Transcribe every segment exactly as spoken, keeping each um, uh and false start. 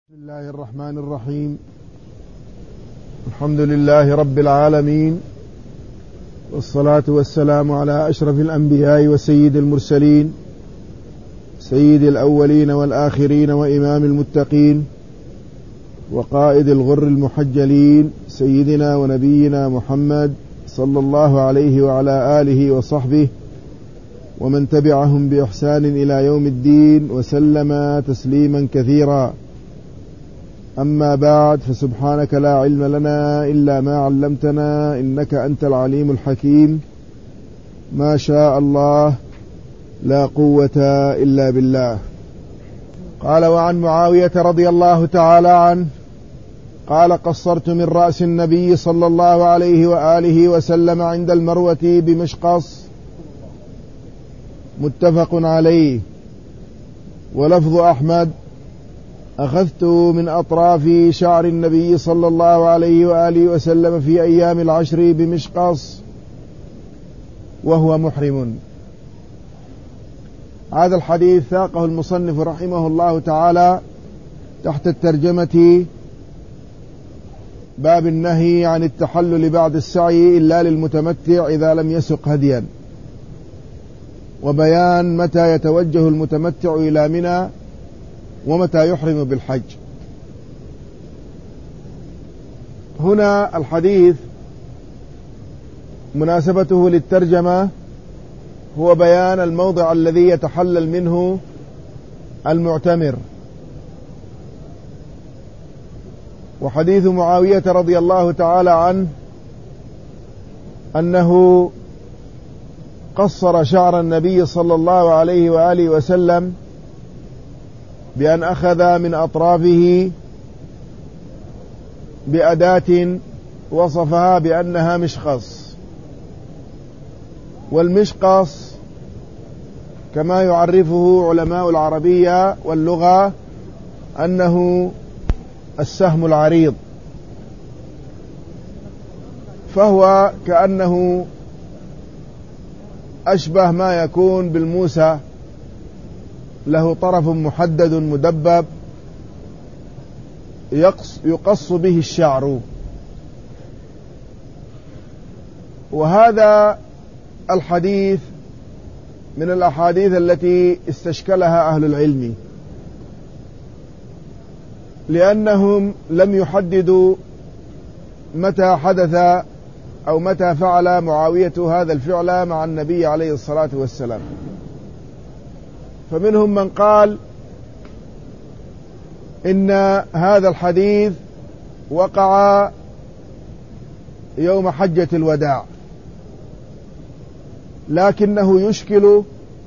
بسم الله الرحمن الرحيم. الحمد لله رب العالمين، والصلاة والسلام على أشرف الأنبياء وسيد المرسلين، سيد الأولين والآخرين وإمام المتقين وقائد الغر المحجلين، سيدنا ونبينا محمد صلى الله عليه وعلى آله وصحبه ومن تبعهم بإحسان إلى يوم الدين وسلم تسليما كثيرا. أما بعد، فسبحانك لا علم لنا إلا ما علمتنا إنك أنت العليم الحكيم. ما شاء الله لا قوة إلا بالله. قال: وعن معاوية رضي الله تعالى عنه قال: قصرت من رأس النبي صلى الله عليه وآله وسلم عند المروة بمشقص. متفق عليه. ولفظ أحمد: أخذت من أطراف شعر النبي صلى الله عليه وآله وسلم في أيام العشر بمشقص وهو محرم. هذا الحديث ساقه المصنف رحمه الله تعالى تحت الترجمة: باب النهي عن التحلل بعد السعي إلا للمتمتع إذا لم يسق هديا، وبيان متى يتوجه المتمتع إلى منى ومتى يحرم بالحج. هنا الحديث مناسبته للترجمة هو بيان الموضع الذي يتحلل منه المعتمر. وحديث معاوية رضي الله تعالى عنه أنه قصر شعر النبي صلى الله عليه وآله وسلم بأن أخذ من أطرافه بأداة وصفها بأنها مشقص. والمشقص كما يعرفه علماء العربية واللغة أنه السهم العريض، فهو كأنه أشبه ما يكون بالموسى، له طرف محدد مدبب يقص به الشعر. وهذا الحديث من الأحاديث التي استشكلها أهل العلم، لأنهم لم يحددوا متى حدث أو متى فعل معاوية هذا الفعل مع النبي عليه الصلاة والسلام. فمنهم من قال إن هذا الحديث وقع يوم حجة الوداع، لكنه يشكل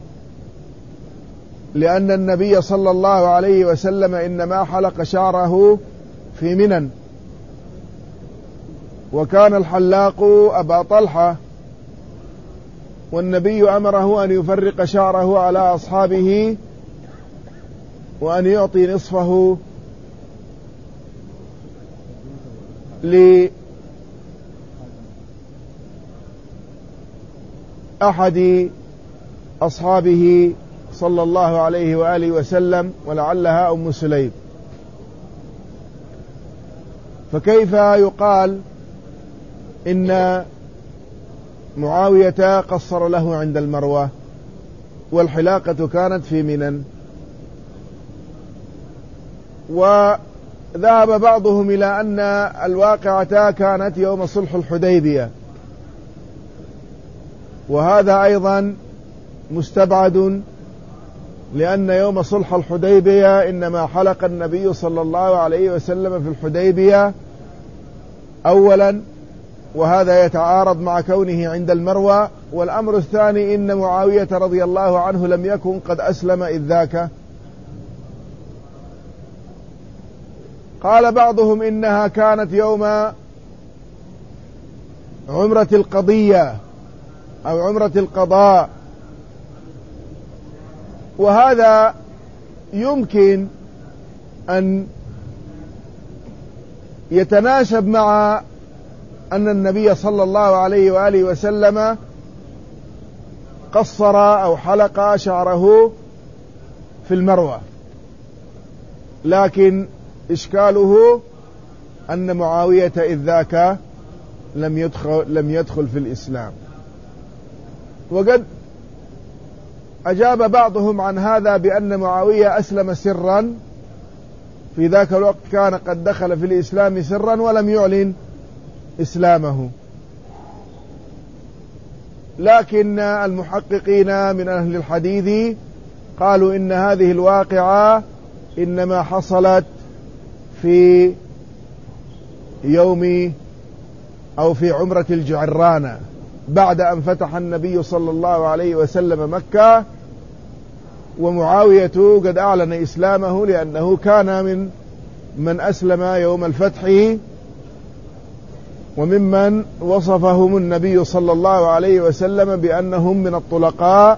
لأن النبي صلى الله عليه وسلم إنما حلق شعره في منى، وكان الحلاق أبا طلحة، والنبي أمره أن يفرق شعره على أصحابه وأن يعطي نصفه لأحد أصحابه صلى الله عليه وآله وسلم، ولعلها أم سليم. فكيف يقال إن معاوية قصر له عند المروة والحلاقة كانت في منى؟ وذهب بعضهم إلى أن الواقعة كانت يوم صلح الحديبية، وهذا أيضا مستبعد، لأن يوم صلح الحديبية إنما حلق النبي صلى الله عليه وسلم في الحديبية أولا، وهذا يتعارض مع كونه عند المروة. والأمر الثاني إن معاوية رضي الله عنه لم يكن قد أسلم إذ ذاك. قال بعضهم إنها كانت يوم عمرة القضية أو عمرة القضاء، وهذا يمكن أن يتناسب مع أن النبي صلى الله عليه وآله وسلم قصر أو حلق شعره في المروة، لكن إشكاله أن معاوية إذ ذاك لم يدخل, لم يدخل في الإسلام. وقد أجاب بعضهم عن هذا بأن معاوية أسلم سرا، في ذاك الوقت كان قد دخل في الإسلام سرا ولم يعلن إسلامه. لكن المحققين من أهل الحديث قالوا إن هذه الواقعة إنما حصلت في يوم أو في عمرة الجعرانة بعد أن فتح النبي صلى الله عليه وسلم مكة، ومعاوية قد أعلن إسلامه لأنه كان من من أسلم يوم الفتح، وممن وصفهم النبي صلى الله عليه وسلم بأنهم من الطلقاء،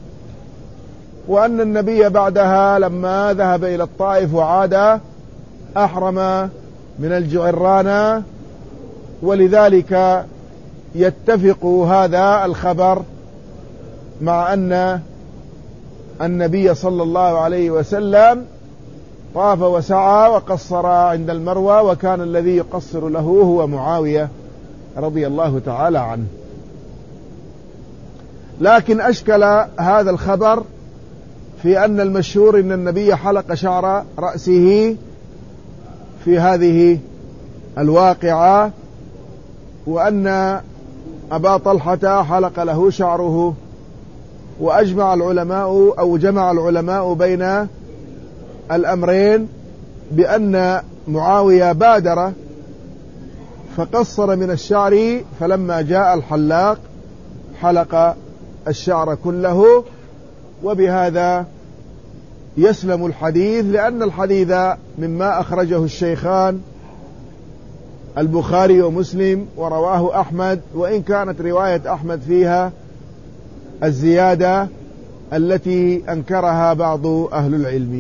وأن النبي بعدها لما ذهب إلى الطائف وعاد أحرم من الجعرانة، ولذلك يتفق هذا الخبر مع أن النبي صلى الله عليه وسلم طاف وسعى وقصر عند المروة، وكان الذي يقصر له هو معاوية رضي الله تعالى عنه. لكن أشكل هذا الخبر في أن المشهور أن النبي حلق شعر رأسه في هذه الواقعة، وأن أبا طلحة حلق له شعره. وأجمع العلماء أو جمع العلماء بين الأمرين بأن معاوية بادر فقصر من الشعر، فلما جاء الحلاق حلق الشعر كله، وبهذا يسلم الحديث، لأن الحديث مما أخرجه الشيخان البخاري ومسلم ورواه أحمد، وإن كانت رواية أحمد فيها الزيادة التي أنكرها بعض أهل العلم.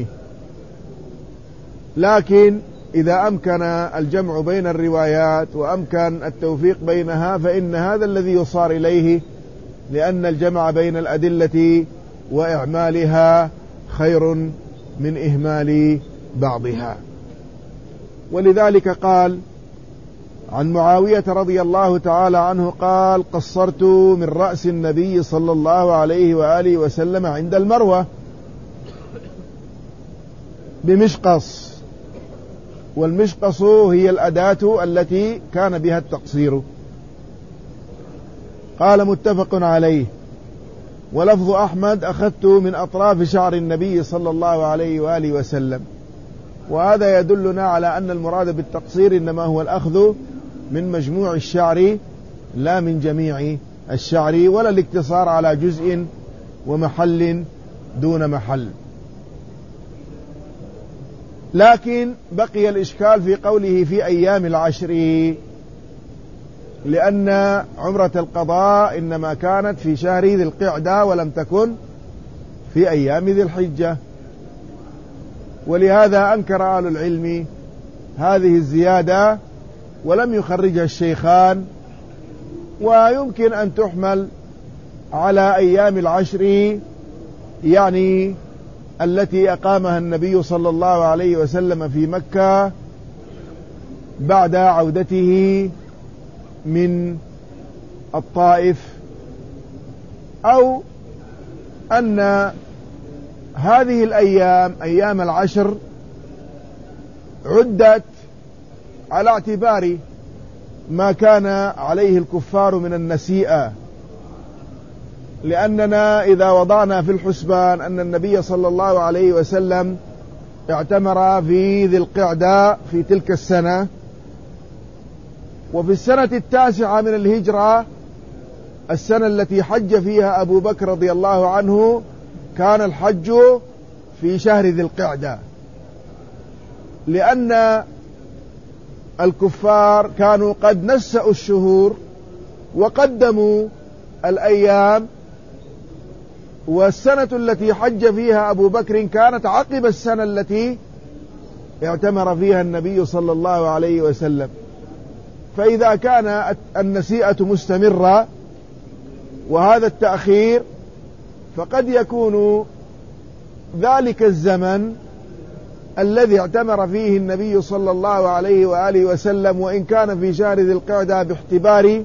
لكن إذا أمكن الجمع بين الروايات وأمكن التوفيق بينها فإن هذا الذي يصار إليه، لأن الجمع بين الأدلة وإعمالها خير من إهمال بعضها. ولذلك قال عن معاوية رضي الله تعالى عنه قال: قصرت من رأس النبي صلى الله عليه وآله وسلم عند المروة بمشقص، والمشقص هي الأداة التي كان بها التقصير. قال: متفق عليه. ولفظ أحمد: أخذت من أطراف شعر النبي صلى الله عليه وآله وسلم. وهذا يدلنا على أن المراد بالتقصير إنما هو الأخذ من مجموع الشعر لا من جميع الشعر، ولا الاقتصار على جزء ومحل دون محل. لكن بقي الإشكال في قوله في أيام العشر، لأن عمرة القضاء إنما كانت في شهر ذي القعدة ولم تكن في أيام ذي الحجة، ولهذا أنكر أهل العلم هذه الزيادة ولم يخرجها الشيخان، ويمكن أن تحمل على أيام العشر، يعني التي أقامها النبي صلى الله عليه وسلم في مكة بعد عودته من الطائف، أو أن هذه الأيام أيام العشر عدت على اعتبار ما كان عليه الكفار من النسيئة، لأننا إذا وضعنا في الحسبان أن النبي صلى الله عليه وسلم اعتمر في ذي القعدة في تلك السنة، وفي السنة التاسعة من الهجرة السنة التي حج فيها أبو بكر رضي الله عنه كان الحج في شهر ذي القعدة، لأن الكفار كانوا قد نسأوا الشهور وقدموا الأيام، والسنة التي حج فيها أبو بكر كانت عقب السنة التي اعتمر فيها النبي صلى الله عليه وسلم. فإذا كان النسيئة مستمرة وهذا الذي اعتمر فيه النبي صلى الله عليه وآله وسلم، وإن كان في شهر ذي القعدة باعتبار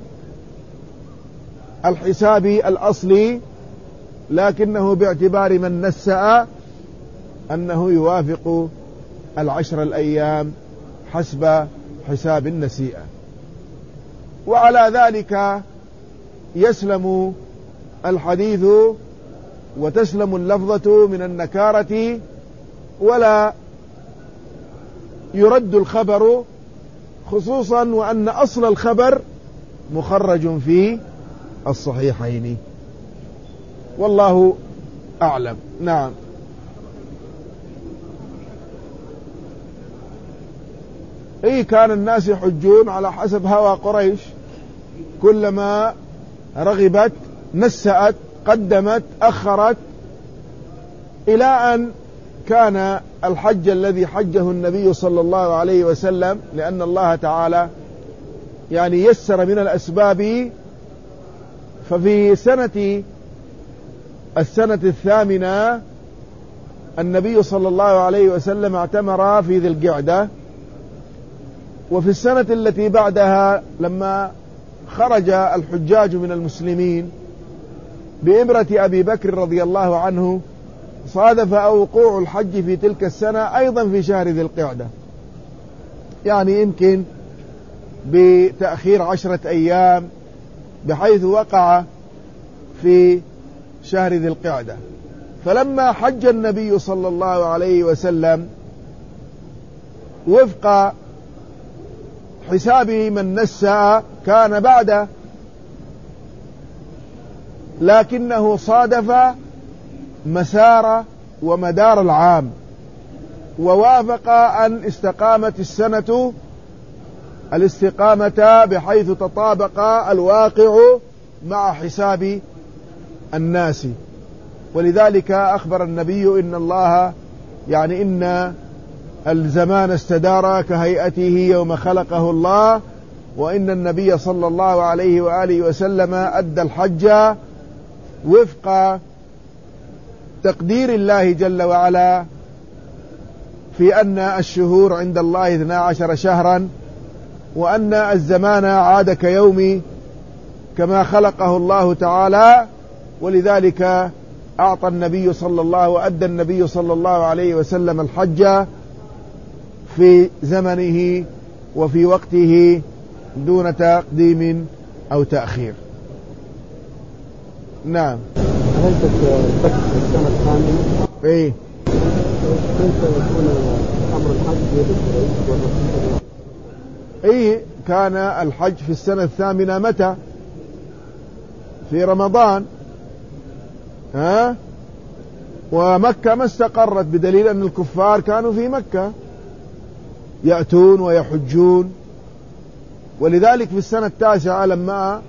الحساب الأصلي، لكنه باعتبار من نسأ أنه يوافق العشر الأيام حسب حساب النسيئة. وعلى ذلك يسلم الحديث وتسلم اللفظة من النكارة، ولا يرد الخبر، خصوصا وأن أصل الخبر مخرج في الصحيحين، والله أعلم. نعم. إيه، كان الناس يحجون على حسب هوى قريش، كلما رغبت نسأت قدمت أخرت، إلى أن كان الحج الذي حجه النبي صلى الله عليه وسلم، لأن الله تعالى يعني يسر من الأسباب. ففي سنة السنة الثامنة النبي صلى الله عليه وسلم اعتمر في ذي القعدة، وفي السنة التي بعدها لما خرج الحجاج من المسلمين بإمرة أبي بكر رضي الله عنه، صادف وقوع الحج في تلك السنة أيضا في شهر ذي القعدة، يعني يمكن بتأخير عشرة أيام، بحيث وقع في شهر ذي القعدة. فلما حج النبي صلى الله عليه وسلم وفق حسابه من نسى كان بعد، لكنه صادف مسار ومدار العام، ووافق أن استقامت السنة الاستقامة بحيث تطابق الواقع مع حساب الناس. ولذلك أخبر النبي إن الله يعني إن الزمان استدار كهيئته يوم خلقه الله، وإن النبي صلى الله عليه وآله وسلم أدى الحج وفق تقدير الله جل وعلا، في أن الشهور عند الله اثنا عشر شهرا، وأن الزمان عاد كيوم كما خلقه الله تعالى. ولذلك أعطى النبي صلى الله وأدى النبي صلى الله عليه وسلم الحج في زمنه وفي وقته دون تقديم أو تأخير. نعم. أليست في السنة الثامنة؟ إيه. كيف يكون أمر الحج يدخل؟ إيه، كان الحج في السنة الثامنة متى؟ في رمضان. ها؟ ومكة ما استقرت، بدليل أن الكفار كانوا في مكة يأتون ويحجون. ولذلك في السنة التاسعة لما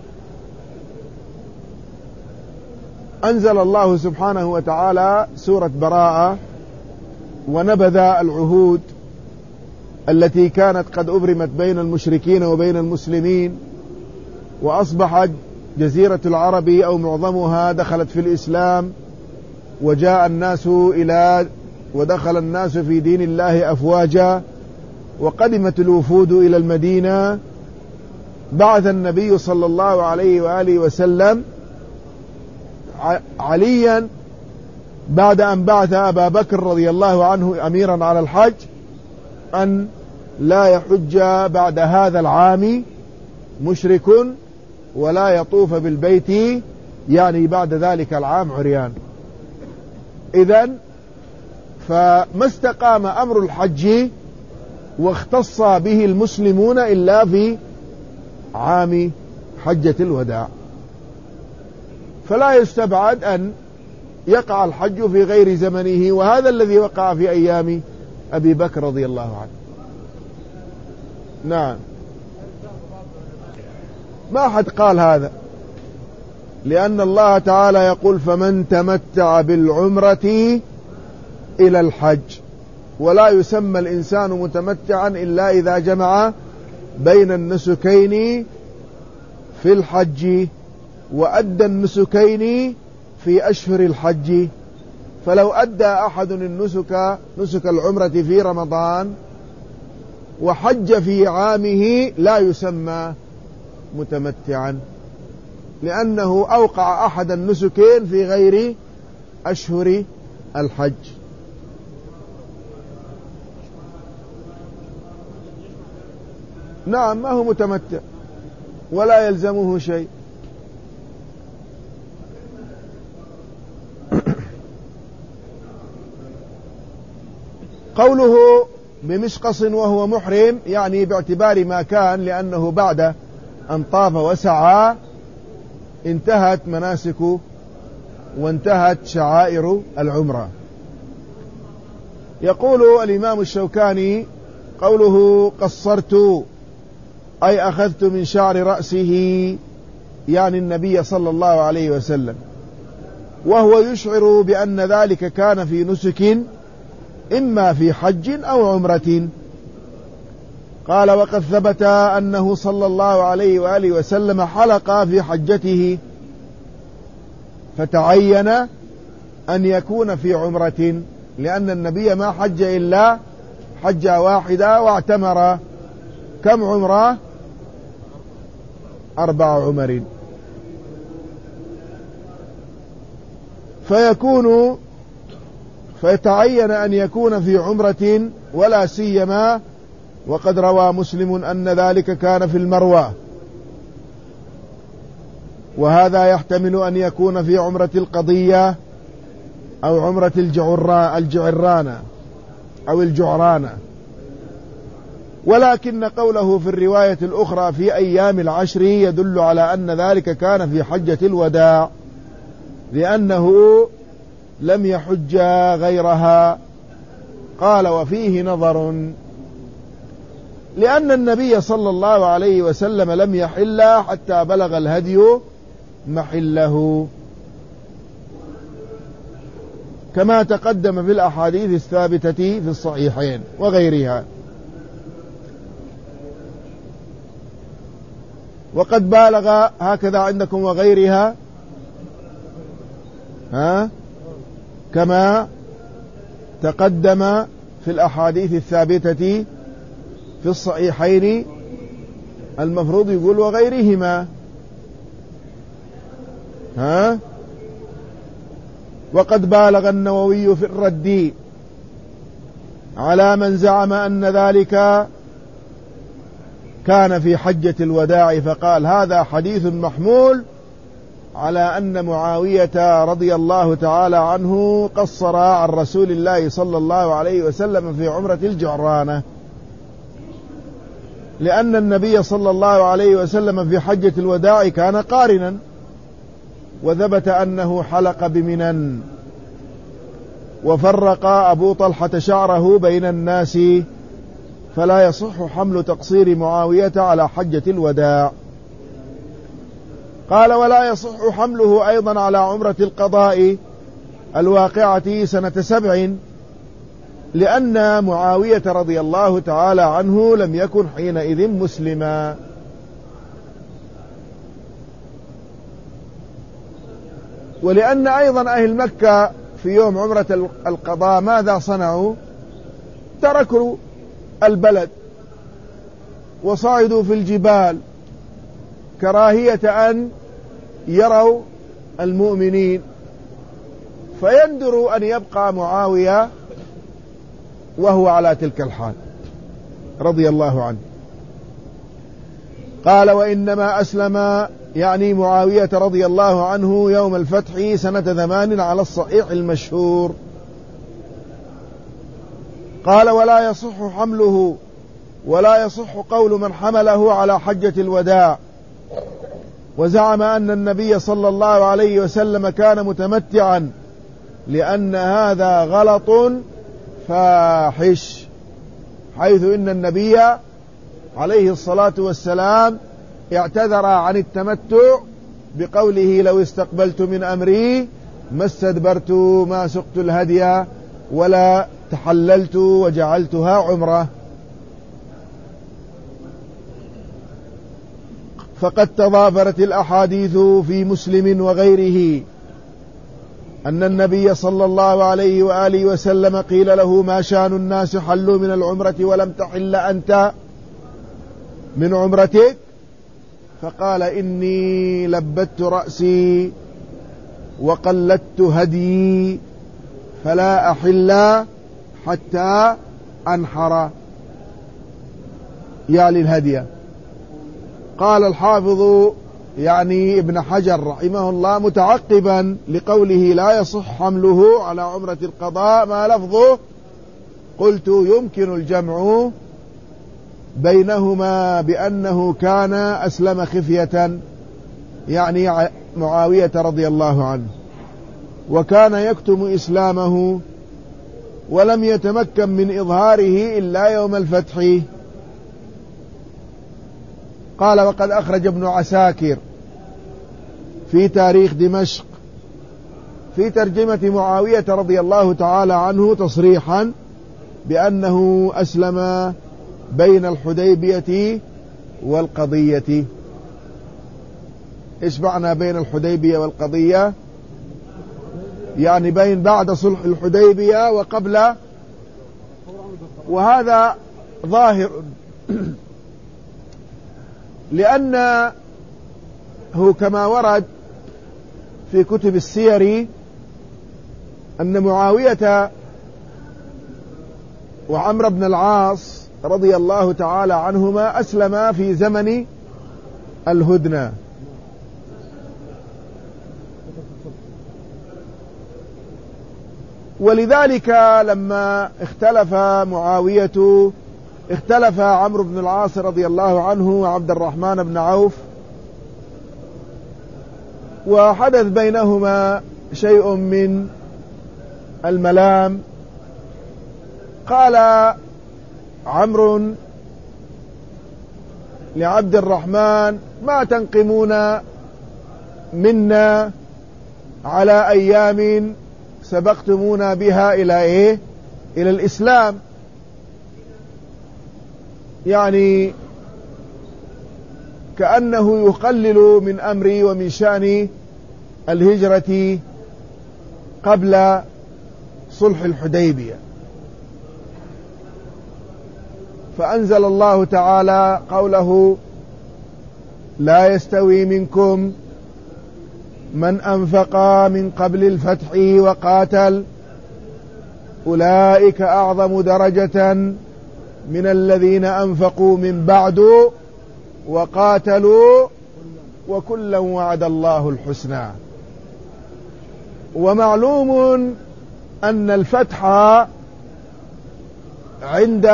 أنزل الله سبحانه وتعالى سورة براءة ونبذ العهود التي كانت قد أبرمت بين المشركين وبين المسلمين، وأصبحت جزيرة العرب أو معظمها دخلت في الإسلام، وجاء الناس إلى ودخل الناس في دين الله أفواجا، وقدمت الوفود إلى المدينة. بعث النبي صلى الله عليه وآله وسلم عليا بعد أن بعث أبا بكر رضي الله عنه أميرا على الحج أن لا يحج بعد هذا العام مشرك ولا يطوف بالبيت، يعني بعد ذلك العام عريان. إذن فما استقام أمر الحج واختص به المسلمون إلا في عام حجة الوداع، فلا يستبعد أن يقع الحج في غير زمنه، وهذا الذي وقع في أيام أبي بكر رضي الله عنه. نعم. ما حد قال هذا، لأن الله تعالى يقول فمن تمتع بالعمرة إلى الحج، ولا يسمى الإنسان متمتعا إلا إذا جمع بين النسكين في الحج، وأدى النسكين في أشهر الحج، فلو أدى أحد النسك نسك العمرة في رمضان وحج في عامه لا يسمى متمتعا، لأنه أوقع أحد النسكين في غير أشهر الحج. نعم، ما هو متمتع ولا يلزمه شيء. قوله بمشقص وهو محرم يعني باعتبار ما كان، لأنه بعد أن طاف وسعى انتهت مناسك وانتهت شعائر العمرة. يقول الإمام الشوكاني قوله قصرت أي أخذت من شعر رأسه، يعني النبي صلى الله عليه وسلم، وهو يشعر بأن ذلك كان في نسك إما في حج أو عمرة. قال وقد ثبت أنه صلى الله عليه وآله وسلم حلق في حجته، فتعين أن يكون في عمرة، لأن النبي ما حج إلا حجة واحدة واعتمر كم عمرة؟ أربع عمر. فيكون فيتعين أن يكون في عمرة، ولا سيما وقد روى مسلم أن ذلك كان في المروة، وهذا يحتمل أن يكون في عمرة القضية أو عمرة الجعرانة أو الجعرانة. ولكن قوله في الرواية الأخرى في أيام العشر يدل على أن ذلك كان في حجة الوداع، لأنه لم يحج غيرها. قال وفيه نظر، لأن النبي صلى الله عليه وسلم لم يحل حتى بلغ الهدي محله، كما تقدم في الأحاديث الثابتة في الصحيحين وغيرها. وقد بالغ هكذا عندكم وغيرها، ها كما تقدم في الأحاديث الثابتة في الصحيحين، المفروض يقول وغيرهما. ها وقد بالغ النووي في الرد على من زعم أن ذلك كان في حجة الوداع، فقال هذا حديث محمول على أن معاوية رضي الله تعالى عنه قصر عن رسول الله صلى الله عليه وسلم في عمرة الجعرانة، لأن النبي صلى الله عليه وسلم في حجة الوداع كان قارنا، وثبت أنه حلق بمنى، وفرق أبو طلحة شعره بين الناس، فلا يصح حمل تقصير معاوية على حجة الوداع. قال ولا يصح حمله أيضا على عمرة القضاء الواقعة سنة سبع، لأن معاوية رضي الله تعالى عنه لم يكن حينئذ مسلما. ولأن أيضا أهل مكة في يوم عمرة القضاء ماذا صنعوا؟ تركوا البلد وصعدوا في الجبال كراهية أن يروا المؤمنين، فيندر أن يبقى معاوية وهو على تلك الحال رضي الله عنه. قال وإنما أسلم يعني معاوية رضي الله عنه يوم الفتح سنة ثمان على الصحيح المشهور. قال ولا يصح حمله ولا يصح قول من حمله على حجة الوداع وزعم أن النبي صلى الله عليه وسلم كان متمتعا، لأن هذا غلط فاحش، حيث إن النبي عليه الصلاة والسلام اعتذر عن التمتع بقوله لو استقبلت من أمري ما استدبرت ما سقت الهدي ولا تحللت وجعلتها عمرة. فقد تضافرت الأحاديث في مسلم وغيره أن النبي صلى الله عليه وآله وسلم قيل له ما شان الناس حلوا من العمرة ولم تحل أنت من عمرتك؟ فقال إني لبت رأسي وقلدت هدي فلا أحل حتى أنحر، يعني الهدي. قال الحافظ يعني ابن حجر رحمه الله متعقبا لقوله لا يصح حمله على عمرة القضاء ما لفظه: قلت يمكن الجمع بينهما بأنه كان أسلم خفية، يعني معاوية رضي الله عنه، وكان يكتم إسلامه ولم يتمكن من إظهاره إلا يوم الفتح. قال وقد أخرج ابن عساكر في تاريخ دمشق في ترجمة معاوية رضي الله تعالى عنه تصريحا بأنه أسلم بين الحديبية والقضية. إيش معنى بين الحديبية والقضية؟ يعني بين بعد صلح الحديبية وقبل، وهذا ظاهر لأنه كما ورد في كتب السير أن معاوية وعمرو بن العاص رضي الله تعالى عنهما أسلما في زمن الهدنة، ولذلك لما اختلف معاوية اختلف عمرو بن العاص رضي الله عنه وعبد الرحمن بن عوف، وحدث بينهما شيء من الملام. قال عمرو لعبد الرحمن: ما تنقمون منا على أيام سبقتمونا بها إلى إيه؟ إلى الإسلام. يعني كأنه يقلل من أمري ومن شأن الهجرة قبل صلح الحديبية. فأنزل الله تعالى قوله: لا يستوي منكم من أنفق من قبل الفتح وقاتل أولئك أعظم درجة من الذين أنفقوا من بعد وقاتلوا وكلا وعد الله الحسنى. ومعلوم أن الفتح عند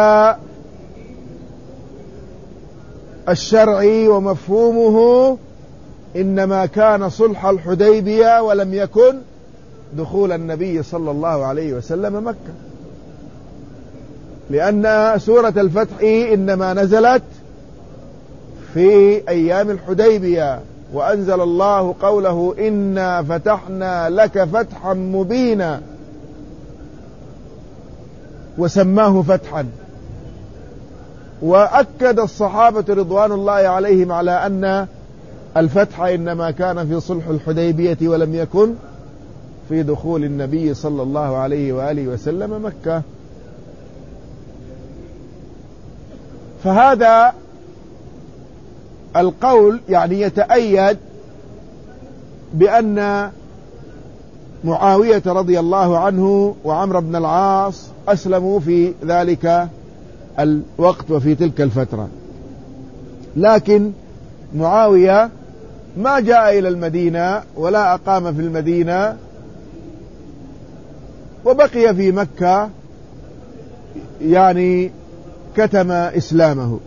الشرع ومفهومه إنما كان صلح الحديبية ولم يكن دخول النبي صلى الله عليه وسلم مكة، لأن سورة الفتح إنما نزلت في أيام الحديبية، وأنزل الله قوله: إنا فتحنا لك فتحا مبينا، وسماه فتحا. وأكد الصحابة رضوان الله عليهم على أن الفتح إنما كان في صلح الحديبية ولم يكن في دخول النبي صلى الله عليه وآله وسلم مكة. فهذا القول يعني يتأيد بأن معاوية رضي الله عنه وعمرو بن العاص أسلموا في ذلك الوقت وفي تلك الفترة، لكن معاوية ما جاء إلى المدينة ولا أقام في المدينة، وبقي في مكة، يعني كتم إسلامه.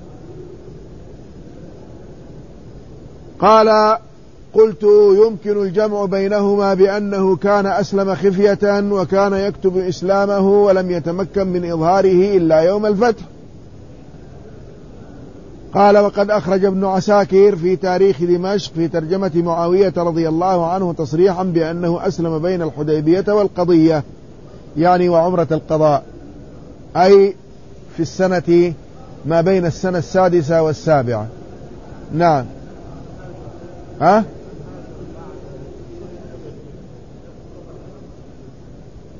قال: قلت يمكن الجمع بينهما بأنه كان أسلم خفية وكان يكتب إسلامه ولم يتمكن من إظهاره إلا يوم الفتح. قال: وقد أخرج ابن عساكر في تاريخ دمشق في ترجمة معاوية رضي الله عنه تصريحا بأنه أسلم بين الحديبية والقضية، يعني وعمرة القضاء، أي في السنة ما بين السنة السادسة والسابعة. نعم. ها؟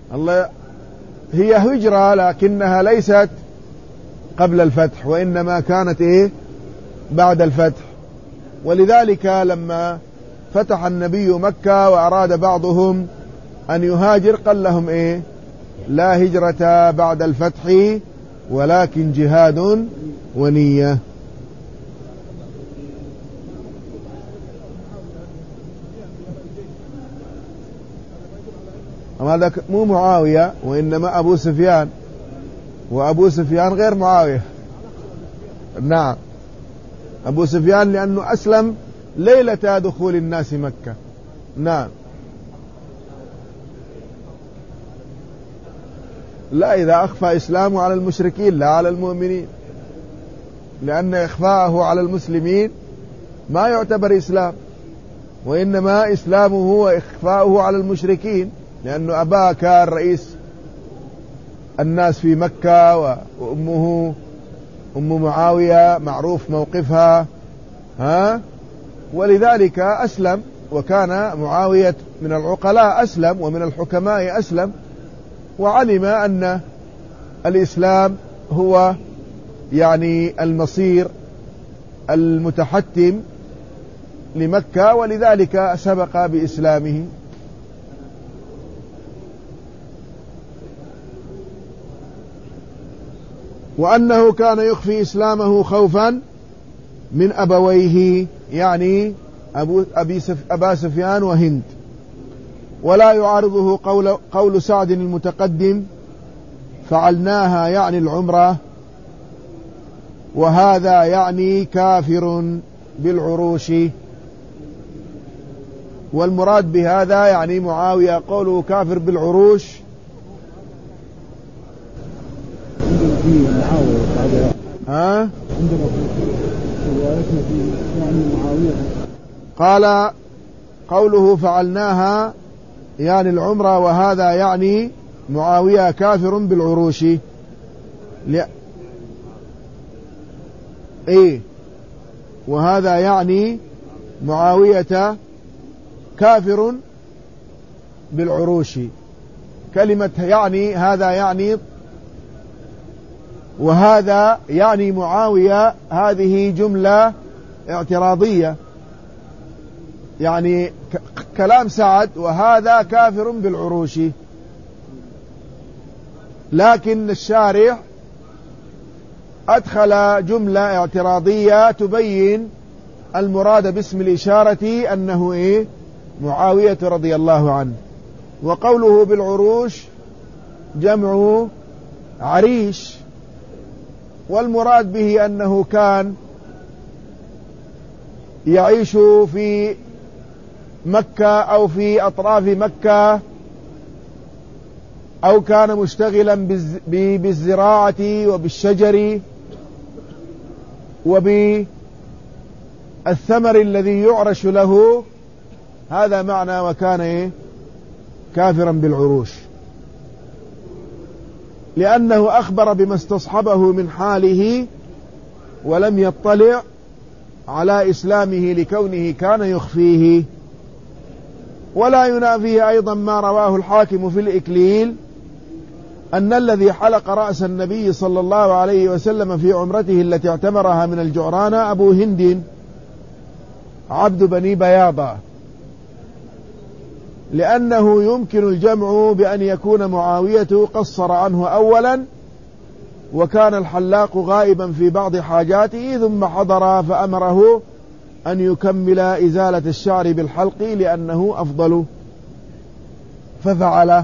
الله هي هجرة لكنها ليست قبل الفتح، وإنما كانت إيه بعد الفتح. ولذلك لما فتح النبي مكة وأراد بعضهم أن يهاجر قال لهم إيه لا هجرة بعد الفتح ولكن جهاد ونية. هذا مو معاوية وإنما أبو سفيان، وأبو سفيان غير معاوية. نعم أبو سفيان لأنه أسلم ليلة دخول الناس مكة. نعم لا، إذا أخفى إسلامه على المشركين لا على المؤمنين، لأن إخفاءه على المسلمين ما يعتبر إسلام، وإنما إسلامه وإخفاؤه على المشركين، لأنه أباه كان رئيس الناس في مكة، وأمه أم معاوية معروف موقفها ها، ولذلك أسلم. وكان معاوية من العقلاء أسلم ومن الحكماء أسلم، وعلم أن الإسلام هو يعني المصير المتحتم لمكة، ولذلك سبق بإسلامه. وأنه كان يخفي إسلامه خوفا من أبويه، يعني أبو أبي سف أبا سفيان وهند. ولا يعارضه قول, قول سعد المتقدم فعلناها يعني العمرة، وهذا يعني كافر بالعروش. والمراد بهذا يعني معاوية قوله كافر بالعروش. ها قال قوله فعلناها يعني العمرة، وهذا يعني معاوية كافر بالعروش. ل... ايه وهذا يعني معاوية كافر بالعروش. كلمة يعني هذا يعني وهذا يعني معاوية، هذه جملة اعتراضية، يعني كلام سعد وهذا كافر بالعروش، لكن الشارح أدخل جملة اعتراضية تبين المراد باسم الإشارة أنه إيه معاوية رضي الله عنه. وقوله بالعروش جمع عريش، والمراد به أنه كان يعيش في مكة أو في أطراف مكة، أو كان مشتغلا بالزراعة وبالشجر وبالثمر الذي يعرش له، هذا معنى وكان إيه؟ كافرا بالعروش، لأنه أخبر بما استصحبه من حاله ولم يطلع على إسلامه لكونه كان يخفيه. ولا ينافيه أيضا ما رواه الحاكم في الإكليل أن الذي حلق رأس النبي صلى الله عليه وسلم في عمرته التي اعتمرها من الجعرانة أبو هند عبد بني بياضة، لأنه يمكن الجمع بأن يكون معاوية قصر عنه أولا، وكان الحلاق غائبا في بعض حاجاته ثم حضر فأمره أن يكمل إزالة الشعر بالحلق لأنه أفضل ففعله.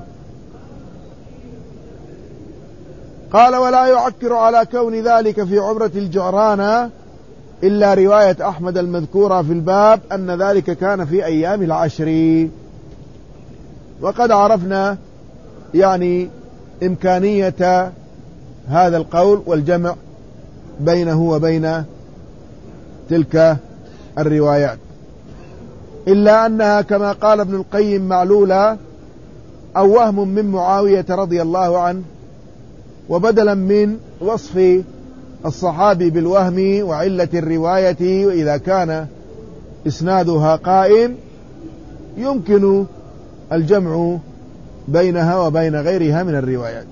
قال ولا يعكر على كون ذلك في عمرة الجعرانة إلا رواية أحمد المذكورة في الباب أن ذلك كان في أيام العشر. وقد عرفنا يعني إمكانية هذا القول والجمع بينه وبين تلك الروايات، إلا أنها كما قال ابن القيم معلولة أو وهم من معاوية رضي الله عنه، وبدلا من وصف الصحابي بالوهم وعلة الرواية وإذا كان إسنادها قائم يمكن الجمع بينها وبين غيرها من الروايات.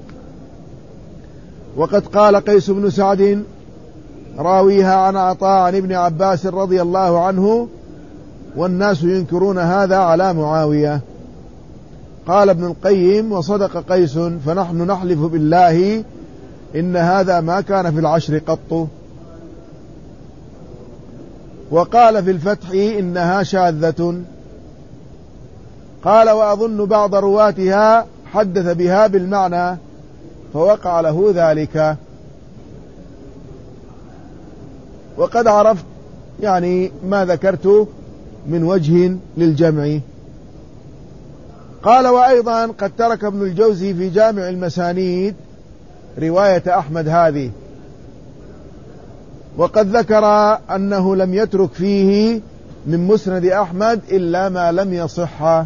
وقد قال قيس بن سعد راويها عن عطاء عن ابن عباس رضي الله عنه: والناس ينكرون هذا على معاوية. قال ابن القيم: وصدق قيس، فنحن نحلف بالله إن هذا ما كان في العشر قط. وقال في الفتح: إنها شاذة. قال: وأظن بعض رواتها حدث بها بالمعنى فوقع له ذلك. وقد عرفت يعني ما ذكرت من وجه للجمع. قال: وأيضا قد ترك ابن الجوزي في جامع المسانيد رواية أحمد هذه، وقد ذكر أنه لم يترك فيه من مسند أحمد إلا ما لم يصح.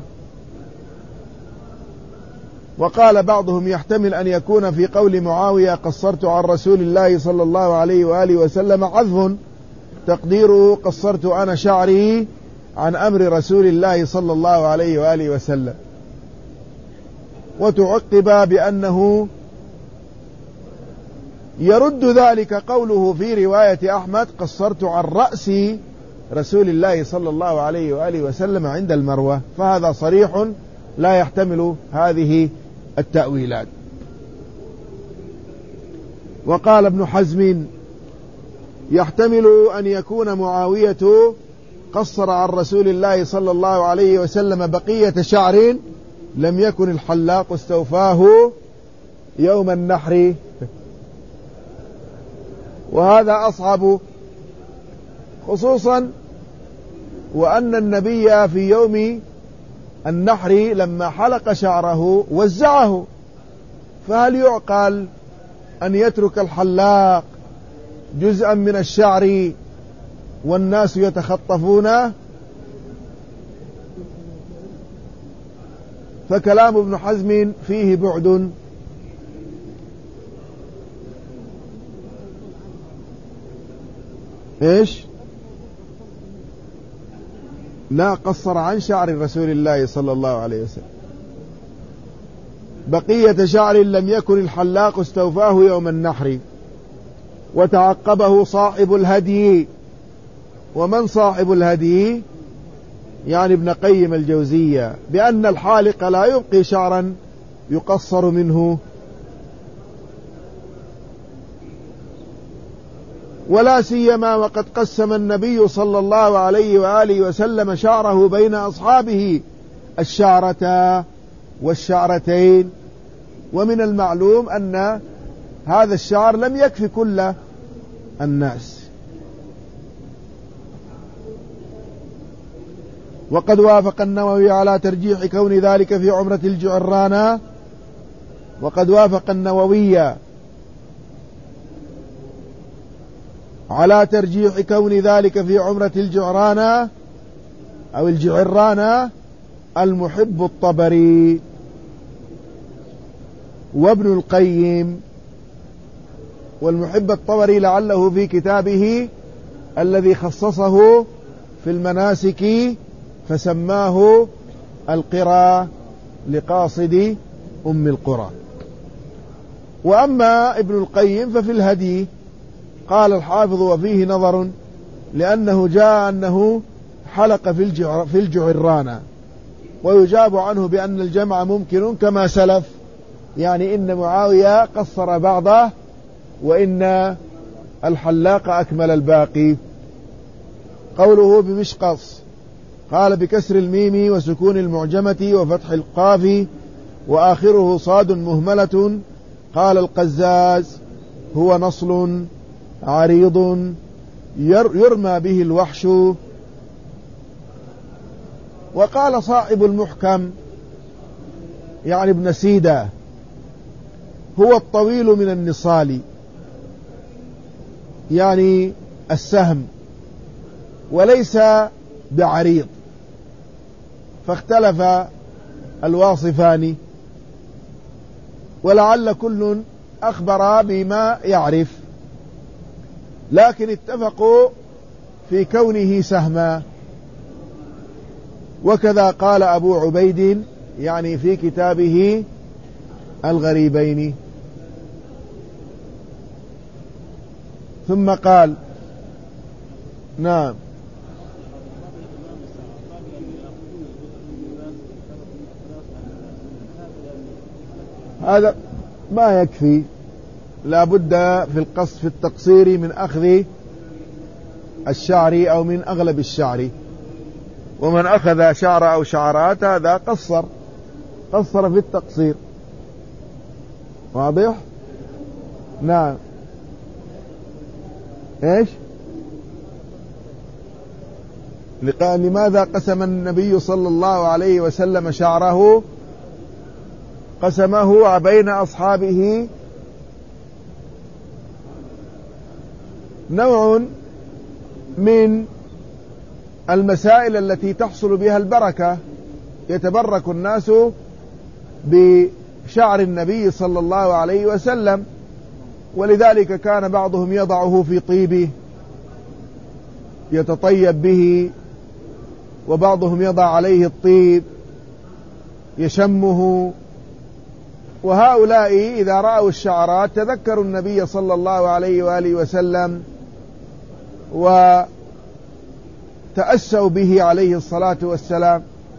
وقال بعضهم: يحتمل أن يكون في قول معاوية قصرت عن رسول الله صلى الله عليه وآله وسلم عذف تقديره قصرت أنا شعري عن أمر رسول الله صلى الله عليه وآله وسلم. وتعقب بأنه يرد ذلك قوله في رواية أحمد قصرت عن رأس رسول الله صلى الله عليه وآله وسلم عند المروة، فهذا صريح لا يحتمل هذه التأويلات. وقال ابن حزم: يحتمل أن يكون معاوية قصر عن رسول الله صلى الله عليه وسلم بقية شعر لم يكن الحلاق استوفاه يوم النحر، وهذا أصعب، خصوصا وأن النبي في يوم النحر لما حلق شعره وزعه، فهل يعقل أن يترك الحلاق جزءا من الشعر والناس يتخطفونه؟ فكلام ابن حزم فيه بعد. ايش؟ لا، قصر عن شعر رسول الله صلى الله عليه وسلم بقية شعر لم يكن الحلاق استوفاه يوم النحر. وتعقبه صاحب الهدي. ومن صاحب الهدي؟ يعني ابن قيم الجوزية، بأن الحالق لا يبقي شعرا يقصر منه، ولا سيما وقد قسم النبي صلى الله عليه وآله وسلم شعره بين أصحابه الشعرة والشعرتين. ومن المعلوم أن هذا الشعر لم يكفي كل الناس. وقد وافق النووي على ترجيح كون ذلك في عمرة الجعرانة وقد وافق النووي على ترجيح كون ذلك في عمرة الجعرانة أو الجعرانة المحب الطبري وابن القيم. والمحب الطبري لعله في كتابه الذي خصصه في المناسك فسماه القرى لقاصد أم القرى. وأما ابن القيم ففي الهدي قال الحافظ وفيه نظر، لأنه جاء أنه حلق في الجعر في الجعرانة، ويجاب عنه بأن الجمع ممكن كما سلف، يعني إن معاوية قصر بعضه وإن الحلاق أكمل الباقي. قوله بمشقص قال بكسر الميم وسكون المعجمة وفتح القاف وآخره صاد مهملة. قال القزاز هو نصل عريض يرمى به الوحش. وقال صاحب المحكم يعني ابن سيدة هو الطويل من النصال، يعني السهم، وليس بعريض، فاختلف الواصفان، ولعل كل أخبر بما يعرف، لكن اتفقوا في كونه سهما. وكذا قال أبو عبيد يعني في كتابه الغريبين. ثم قال نعم هذا ما يكفي، لا بد في القص في التقصير من أخذ الشعر أو من أغلب الشعر، ومن أخذ شعر أو شعرات هذا قصر قصر في التقصير. واضح؟ نعم. ايش؟ لماذا قسم النبي صلى الله عليه وسلم شعره؟ قسمه بين أصحابه نوع من المسائل التي تحصل بها البركة، يتبرك الناس بشعر النبي صلى الله عليه وسلم، ولذلك كان بعضهم يضعه في طيبه يتطيب به، وبعضهم يضع عليه الطيب يشمه. وهؤلاء إذا رأوا الشعرات تذكروا النبي صلى الله عليه وآله وسلم وتأسوا به عليه الصلاة والسلام.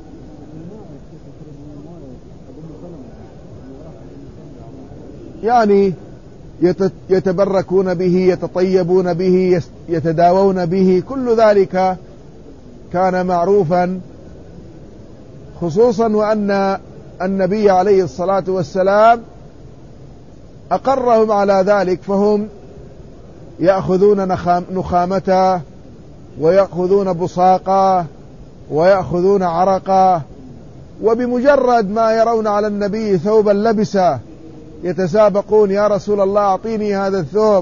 يعني يتبركون به، يتطيبون به، يتداوون به، كل ذلك كان معروفا، خصوصا وأن النبي عليه الصلاة والسلام أقرهم على ذلك، فهم يأخذون نخامته ويأخذون بصاقه ويأخذون عرقه، وبمجرد ما يرون على النبي ثوبا لبسه يتسابقون: يا رسول الله أعطيني هذا الثوب،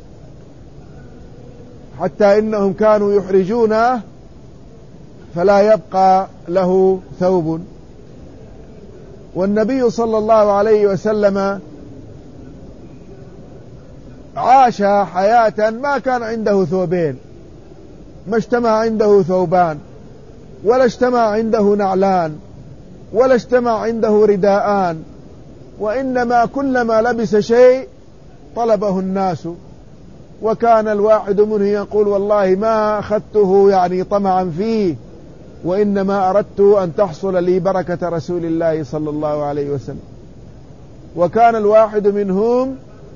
حتى إنهم كانوا يحرجونه فلا يبقى له ثوب. والنبي صلى الله عليه وسلم عاش حياة ما كان عنده ثوبين، ما اجتمع عنده ثوبان، ولا اجتمع عنده نعلان، ولا اجتمع عنده رداءان، وإنما كلما لبس شيء طلبه الناس، وكان الواحد منه يقول: والله ما أخذته يعني طمعا فيه، وإنما أردت أن تحصل لي بركة رسول الله صلى الله عليه وسلم. وكان الواحد منهم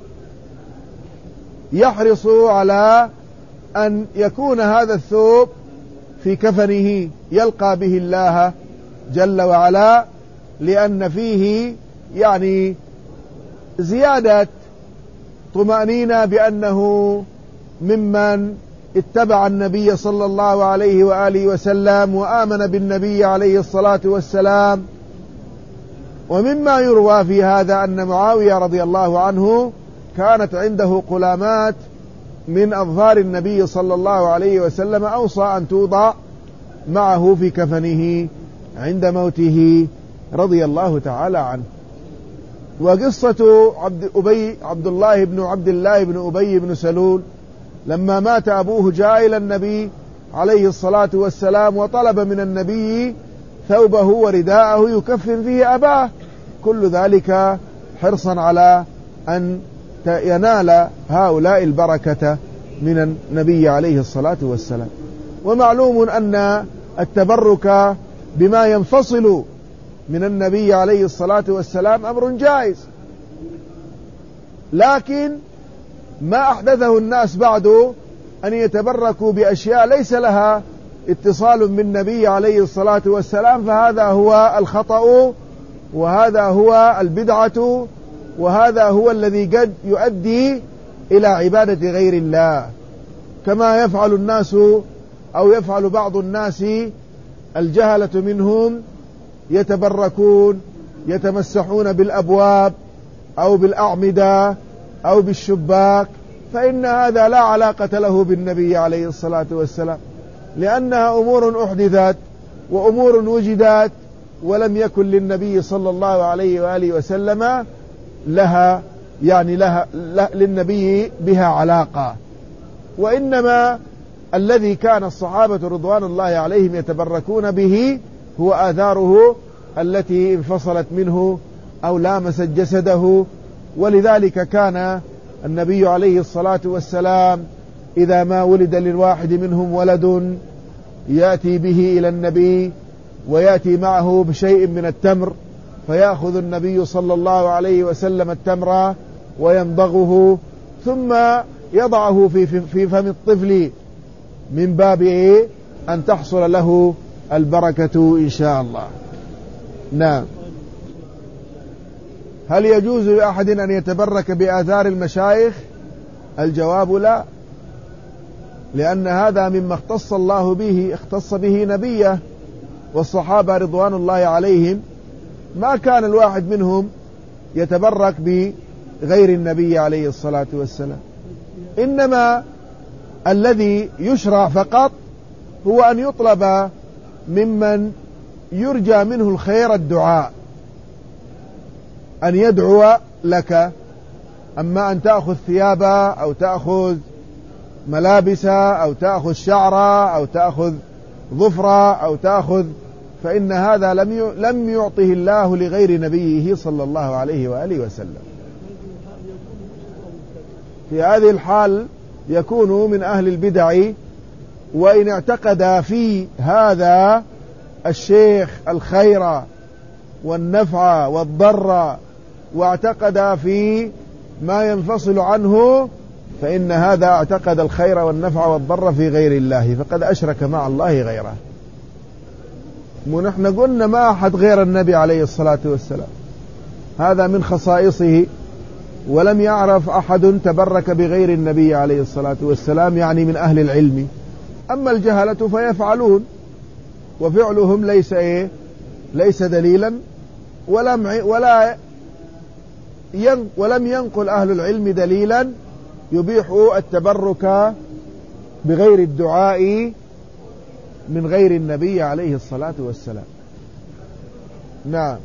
يحرص على أن يكون هذا الثوب في كفنه يلقى به الله جل وعلا، لأن فيه يعني زيادة طمأنينة بأنه ممن اتبع النبي صلى الله عليه وآله وسلم وآمن بالنبي عليه الصلاة والسلام. ومما يروى في هذا أن معاوية رضي الله عنه كانت عنده قلامات من أظفار النبي صلى الله عليه وسلم، أوصى أن توضع معه في كفنه عند موته رضي الله تعالى عنه. وقصة عبد, أبي عبد الله بن عبد الله بن أبي بن سلول لما مات أبوه جاء إلى النبي عليه الصلاة والسلام وطلب من النبي ثوبه ورداءه يكفن فيه أباه، كل ذلك حرصا على أن ينال هؤلاء البركة من النبي عليه الصلاة والسلام. ومعلوم أن التبرك بما ينفصل من النبي عليه الصلاة والسلام أمر جائز، لكن ما أحدثه الناس بعد أن يتبركوا بأشياء ليس لها اتصال بالنبي عليه الصلاة والسلام، فهذا هو الخطأ، وهذا هو البدعة، وهذا هو الذي قد يؤدي إلى عبادة غير الله، كما يفعل الناس أو يفعل بعض الناس الجهلة منهم، يتبركون يتمسحون بالأبواب أو بالأعمدة أو بالشباك، فإن هذا لا علاقة له بالنبي عليه الصلاة والسلام، لأنها أمور أحدثت وأمور وجدت ولم يكن للنبي صلى الله عليه وآله وسلم لها يعني لها للنبي بها علاقة. وإنما الذي كان الصحابة رضوان الله عليهم يتبركون به هو آثاره التي انفصلت منه أو لامست جسده. ولذلك كان النبي عليه الصلاة والسلام إذا ما ولد للواحد منهم ولد يأتي به إلى النبي ويأتي معه بشيء من التمر، فيأخذ النبي صلى الله عليه وسلم التمر ويمضغه ثم يضعه في في فم الطفل من باب إيه؟ أن تحصل له البركة إن شاء الله. نعم. هل يجوز لأحد أن يتبرك بآثار المشايخ؟ الجواب لا، لأن هذا مما اختص الله به، اختص به نبيه والصحابة رضوان الله عليهم. ما كان الواحد منهم يتبرك بغير النبي عليه الصلاة والسلام، إنما الذي يشرع فقط هو أن يطلب ممن يرجى منه الخير الدعاء، أن يدعو لك. أما أن تأخذ ثيابا أو تأخذ ملابسا أو تأخذ شعرا أو تأخذ ظفرا أو تأخذ، فإن هذا لم لم يعطه الله لغير نبيه صلى الله عليه وآله وسلم. في هذه الحال يكون من أهل البدع، وإن اعتقد في هذا الشيخ الخير والنفع والضر واعتقد في ما ينفصل عنه، فإن هذا اعتقد الخير والنفع والضر في غير الله، فقد أشرك مع الله غيره. ونحن قلنا ما أحد غير النبي عليه الصلاة والسلام، هذا من خصائصه، ولم يعرف أحد تبرك بغير النبي عليه الصلاة والسلام، يعني من أهل العلم. أما الجهلة فيفعلون، وفعلهم ليس إيه؟ ليس دليلا، ولم ولا ولم ينقل أهل العلم دليلا يبيح التبرك بغير الدعاء من غير النبي عليه الصلاة والسلام. نعم.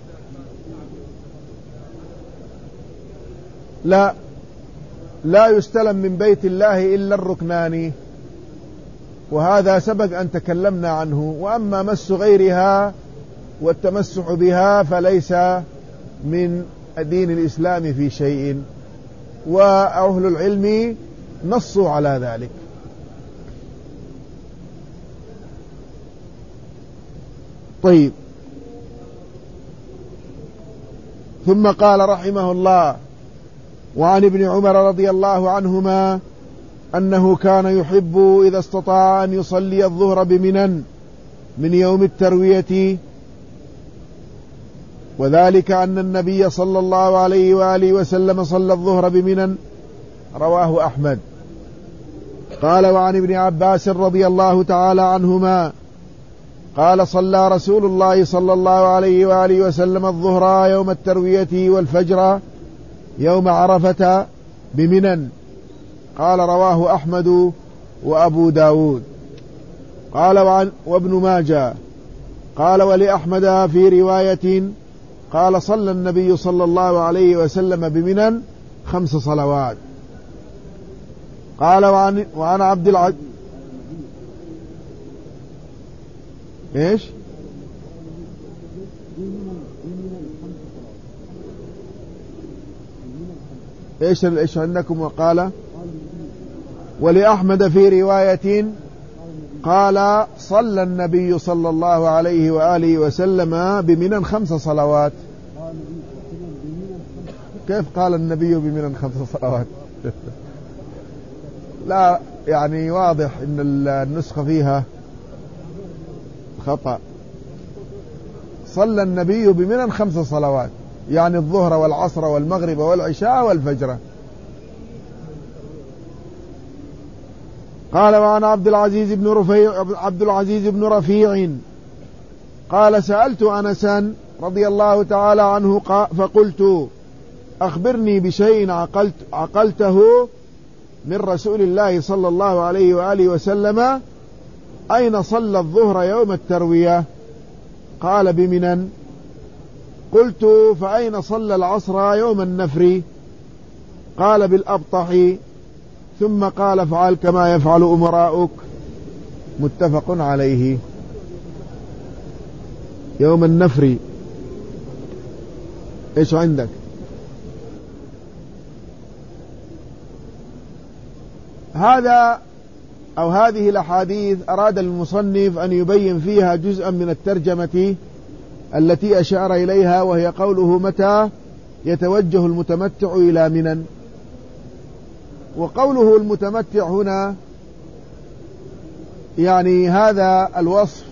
لا لا يستلم من بيت الله إلا الركنان، وهذا سبق أن تكلمنا عنه. وأما مس غيرها والتمسح بها فليس من دين الإسلام في شيء، وأهل العلم نصوا على ذلك. طيب، ثم قال رحمه الله: وعن ابن عمر رضي الله عنهما أنه كان يحب إذا استطاع أن يصلي الظهر بمنى من يوم التروية، وذلك أن النبي صلى الله عليه وآله وسلم صلى الظهر بمنى، رواه أحمد. قال: وعن ابن عباس رضي الله تعالى عنهما قال: صلى رسول الله صلى الله عليه وآله وسلم الظهر يوم التروية والفجر يوم عرفة بمنى. قال: رواه أحمد وأبو داود. قال: وعن وابن ماجه قال: ولأحمد في رواية قال: صلى النبي صلى الله عليه وسلم بمنى خمس صلوات. قال: وعن, وعن عبد العزيز ايش ايش ايش عندكم؟ وقال: ولأحمد في رواية قال: صلى النبي صلى الله عليه وآله وسلم بمنى خمس صلوات. كيف قال النبي بمنى خمس صلوات؟ لا، يعني واضح ان النسخة فيها خطأ. صلى النبي بمنى خمس صلوات، يعني الظهر والعصر والمغرب والعشاء والفجر. قال: وعن عبد العزيز بن رفيع عبد العزيز بن رفيع قال: سألت أنسا رضي الله تعالى عنه فقلت: أخبرني بشيء عقلت عقلته من رسول الله صلى الله عليه وآله وسلم، أين صلى الظهر يوم التروية؟ قال: بمنى. قلت: فأين صلى العصر يوم النفر؟ قال: بالأبطح. ثم قال: افعل كما يفعل أمراؤك. متفق عليه. يوم النفر. ايش عندك؟ هذا أو هذه الأحاديث أراد المصنف أن يبين فيها جزءا من الترجمة التي أشار إليها، وهي قوله متى يتوجه المتمتع إلى منى. وقوله المتمتع هنا يعني هذا الوصف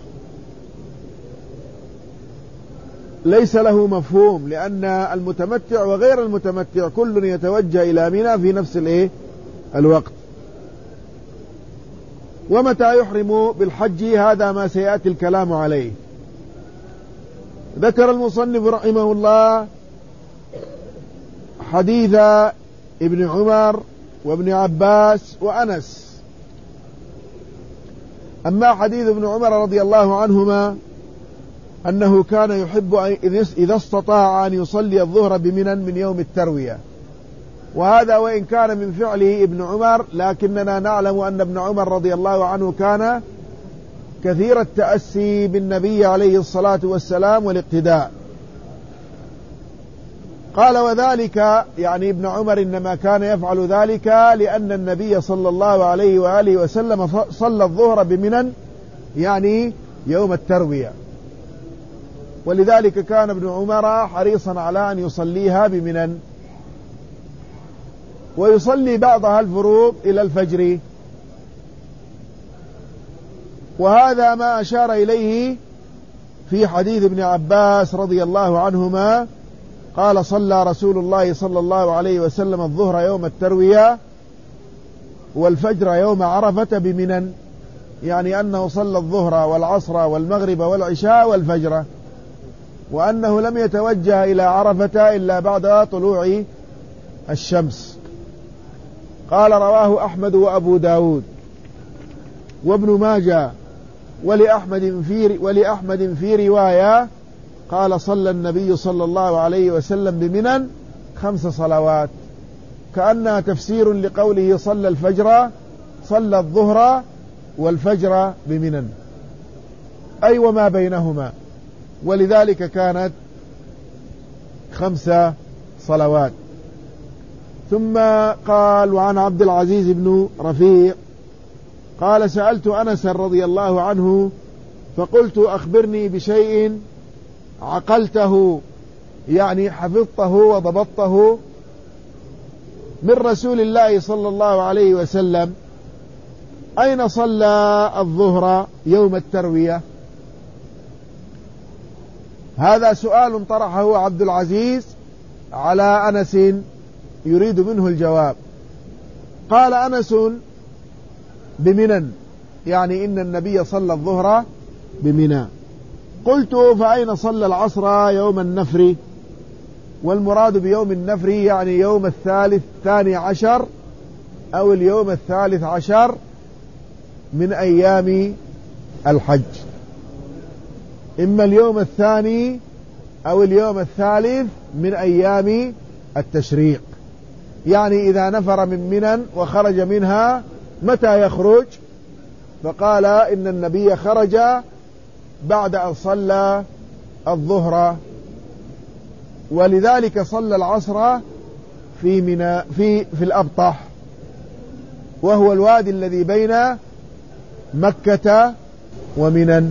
ليس له مفهوم، لأن المتمتع وغير المتمتع كل يتوجه إلى منى في نفس الايه الوقت. ومتى يحرم بالحج هذا ما سيأتي الكلام عليه. ذكر المصنف رحمه الله حديث ابن عمر وابن عباس وأنس. أما حديث ابن عمر رضي الله عنهما أنه كان يحب إذا استطاع أن يصلي الظهر بمنى من يوم التروية، وهذا وإن كان من فعله ابن عمر، لكننا نعلم أن ابن عمر رضي الله عنه كان كثير التأسي بالنبي عليه الصلاة والسلام والاقتداء. قال وذلك يعني ابن عمر إنما كان يفعل ذلك لأن النبي صلى الله عليه وآله وسلم صلى الظهر بمنى يعني يوم التروية، ولذلك كان ابن عمر حريصا على أن يصليها بمنى، ويصلي بعضها الفروض إلى الفجر. وهذا ما أشار إليه في حديث ابن عباس رضي الله عنهما قال صلى رسول الله صلى الله عليه وسلم الظهر يوم التروية والفجر يوم عرفة بمنى، يعني أنه صلى الظهر والعصر والمغرب والعشاء والفجر، وأنه لم يتوجه إلى عرفة إلا بعد طلوع الشمس. قال رواه أحمد وأبو داود وابن ماجه ولأحمد في, ولأحمد في رواية قال صلى النبي صلى الله عليه وسلم بمنى خمس صلوات، كأنها تفسير لقوله صلى الفجر صلى الظهر والفجر بمنى أي وما بينهما، ولذلك كانت خمس صلوات. ثم قال وعن عبد العزيز بن رفيع قال سألت أنس رضي الله عنه فقلت أخبرني بشيء عقلته يعني حفظته وضبطته من رسول الله صلى الله عليه وسلم، أين صلى الظهر يوم التروية؟ هذا سؤال طرحه عبد العزيز على أنس يريد منه الجواب. قال أنس بمنى يعني إن النبي صلى الظهر بمنى. قلت فأين صلى العصر يوم النفر؟ والمراد بيوم النفر يعني يوم الثالث الثاني عشر أو اليوم الثالث عشر من أيام الحج، إما اليوم الثاني أو اليوم الثالث من أيام التشريق. يعني إذا نفر من منى وخرج منها متى يخرج؟ فقال إن النبي خرج بعد أن صلى الظهر، ولذلك صلى العصر في منى في في الأبطح، وهو الوادي الذي بين مكة ومنى.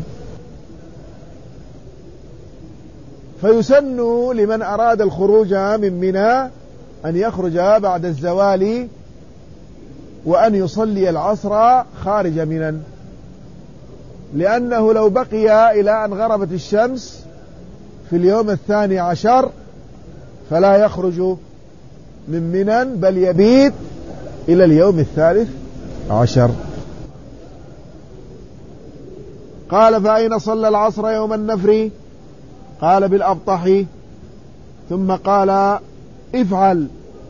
فيسن لمن أراد الخروج من منى أن يخرج بعد الزوال وأن يصلي العصر خارج منى، لأنه لو بقي إلى أن غربت الشمس في اليوم الثاني عشر فلا يخرج من منى بل يبيت إلى اليوم الثالث عشر. قال فأين صلى العصر يوم النفر؟ قال بالأبطح. ثم قال افعل،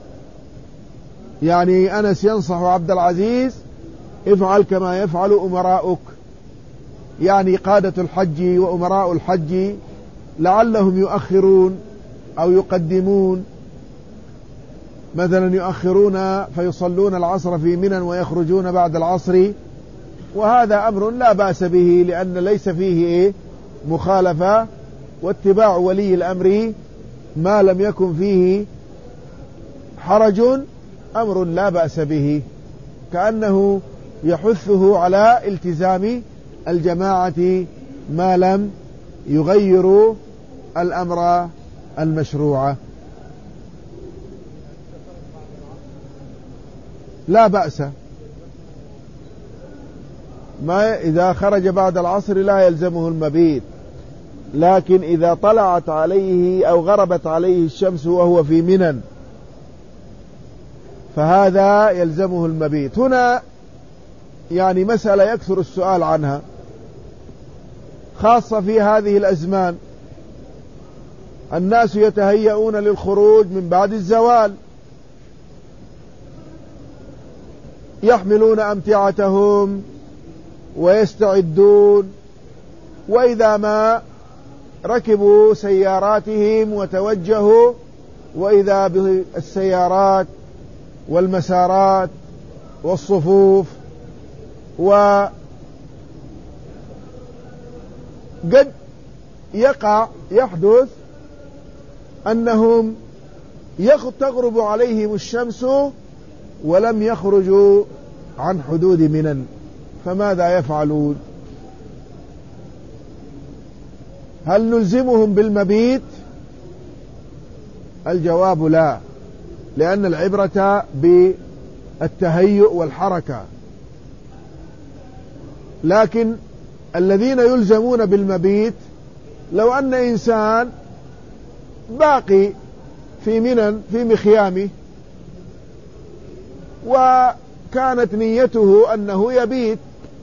يعني أنس ينصح عبد العزيز افعل كما يفعل أمراؤك، يعني قادة الحج وأمراء الحج لعلهم يؤخرون أو يقدمون، مثلا يؤخرون فيصلون العصر في منى ويخرجون بعد العصر، وهذا أمر لا بأس به لأن ليس فيه إيه مخالفة واتباع ولي الأمر ما لم يكن فيه حرج أمر لا بأس به، كأنه يحثه على التزام الجماعة ما لم يغيروا الأمر المشروع. لا بأس، ما إذا خرج بعد العصر لا يلزمه المبيت، لكن إذا طلعت عليه أو غربت عليه الشمس وهو في منى فهذا يلزمه المبيت. هنا يعني مسألة يكثر السؤال عنها، خاصة في هذه الأزمان، الناس يتهيئون للخروج من بعد الزوال، يحملون أمتعتهم ويستعدون، وإذا ما ركبوا سياراتهم وتوجهوا وإذا بالسيارات والمسارات والصفوف، وقد يقع يحدث أنهم تغرب عليهم الشمس ولم يخرجوا عن حدود منى، فماذا يفعلون؟ هل نلزمهم بالمبيت؟ الجواب لا، لأن العبرة بالتهيؤ والحركة، لكن الذين يلزمون بالمبيت لو أن إنسان باقي في منى في مخيامه وكانت نيته أنه يبيت،